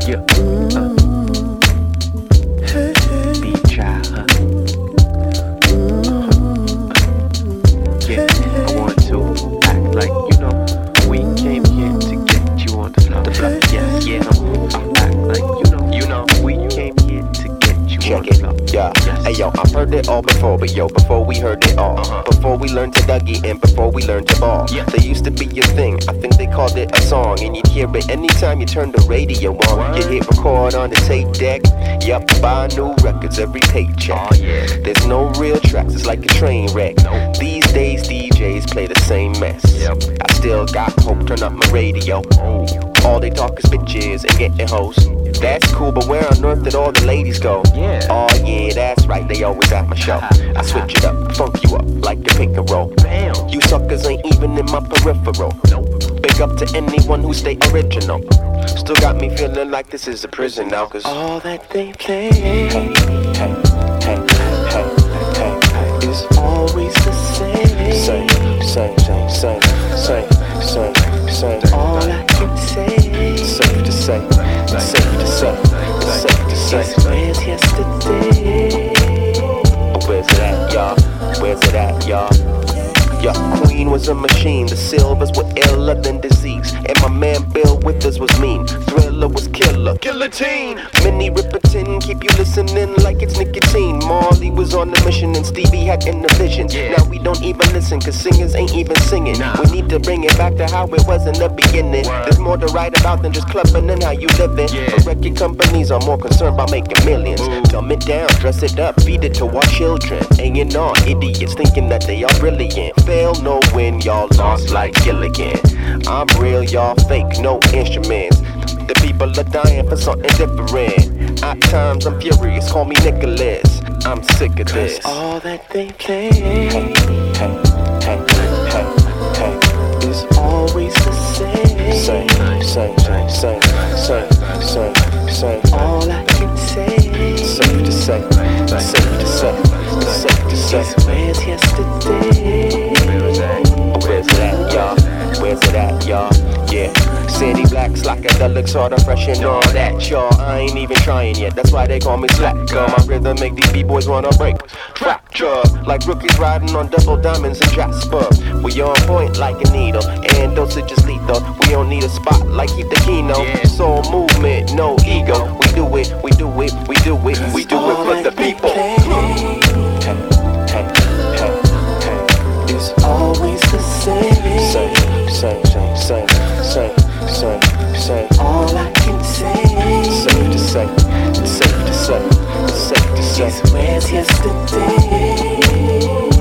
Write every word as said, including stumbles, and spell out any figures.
Yeah. Uh. Beat child, huh? Uh-huh. Yeah, I want to act like you know we came here to get you on the block. The block. Yeah, yeah. No, I act like you know, you know we came here to get you Check on the it, block. yeah. Yes. Hey yo, I've heard it all before, but yo, before we heard it all, Uh-huh. before we learned to Dougie and before we learned to ball, Yeah. there used to be a thing. I think they called it a song, and you'd hear it anytime you turned the radio on. Word. You hit record on the tape deck. Yep, buy new records every paycheck. Oh yeah. There's no real tracks, it's like a train wreck. Nope. These days D Js play the same mess. Yep. I still got hope, turn up my radio. Oh. All they talk is bitches and getting hoes. That's cool, but where on earth did all the ladies go? Yeah. Oh yeah, that's right, they always at my show. I switch it up, funk you up like a pick and roll. Bam. You suckers ain't even in my peripheral. Nope. Big up to anyone who stay original. Still got me feeling like this is a prison now, cause all that they play, hey, hey, hey, hey, hey, hey, is always the same. Same, same, same, same, same, same, same. All I can say, safe to say, safe to say, safe to say, where's yesterday? Where's it at, y'all? Where's it at, y'all? Your queen was a machine, the silvers were iller than disease, and my man Bill Withers was mean. Thriller was killer, guillotine. Minnie Riperton, keep you listening like it's nicotine. Marley was on the mission and Stevie had in the vision. Yeah. Now we don't even listen, cause singers ain't even singing. Nah. We need to bring it back to how it was in the beginning. Word. There's more to write about than just clubbing and how you living. Yeah. But record companies are more concerned about making millions. Ooh. Dumb it down, dress it up, feed it to our children. Hanging on, idiots thinking that they are brilliant. Fail, no win, y'all lost like Gilligan. I'm real, y'all fake, no instruments. The people are dying for something different. At times I'm furious, call me Nicholas. I'm sick of this. All that they play, hey, hey, hey, hey, hey, is always the same. Same, same, same, same, same, same, same. All I can say, safe to say, safe to say, safe to say, where's yesterday? Where's it at, y'all? Where's it at, y'all? Yeah. City Black, psychedelics, sort of fresh and all that, y'all. I ain't even trying yet, that's why they call me slacker. My rhythm make these b-boys wanna break fracture, like rookies riding on double diamonds in Jasper. We on point like a needle, and dosage is lethal. We don't need a spot like Keith the Kino. Yeah. Soul movement, no ego. We do it, we do it, we do it, we do it for the people. Hey, hey, hey, hey, it's always the same. Same, same, same, same, same, same, same. All I can say, safe to say, safe to say, safe to say, where's yesterday?